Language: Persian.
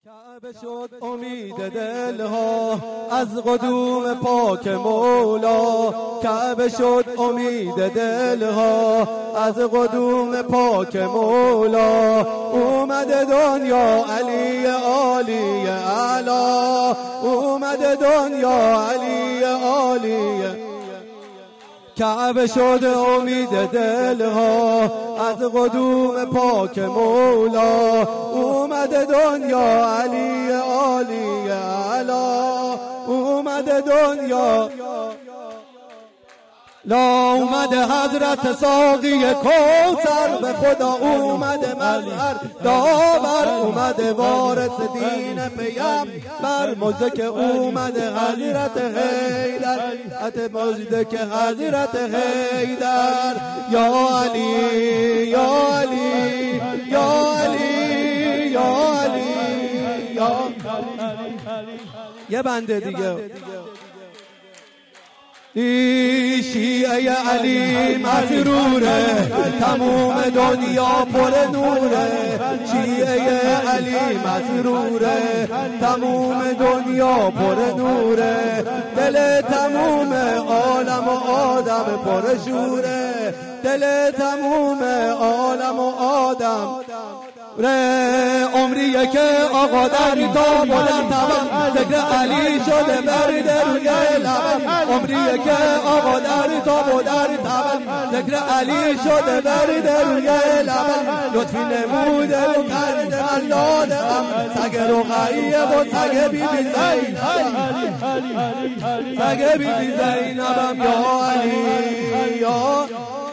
کعبه شد امید دلها از قدوم پاک مولا. کعبه شد امید دلها از قدوم پاک مولا. اومد دنیا علی عالی اعلا، اومد دنیا علی عالی. کعبه شد امید دلها از قدوم پاک مولا. اومد دنیا علی عالی اعلا، اومد دنیا لا. اومد حضرت ساقی کوثر به خدا، اومد مظهر داور، اومد وارث دین پیامبر. مجده که اومد حضرت حیدر، مجده که حضرت حیدر. یا علی یا علی یا علی یا علی یا. یه بنده دیگه. شیعه علی مسروره، تموم دنیا پر نوره. شیعه علی مسروره، تموم دنیا پر نوره. دل تموم عالم و آدم پر شوره. دل تموم عالم و آدم عمریه که آقا در تا بلند تمام ذکر علی شده برد روی لبم. عمریه که آقا در تا بلند تمام ذکر علی شده برد روی لبم. لطفی نموده و کرده من لادم، سگ رقیه و سگ بی بی زینب، سگ بی بی زینبم. یا علی یا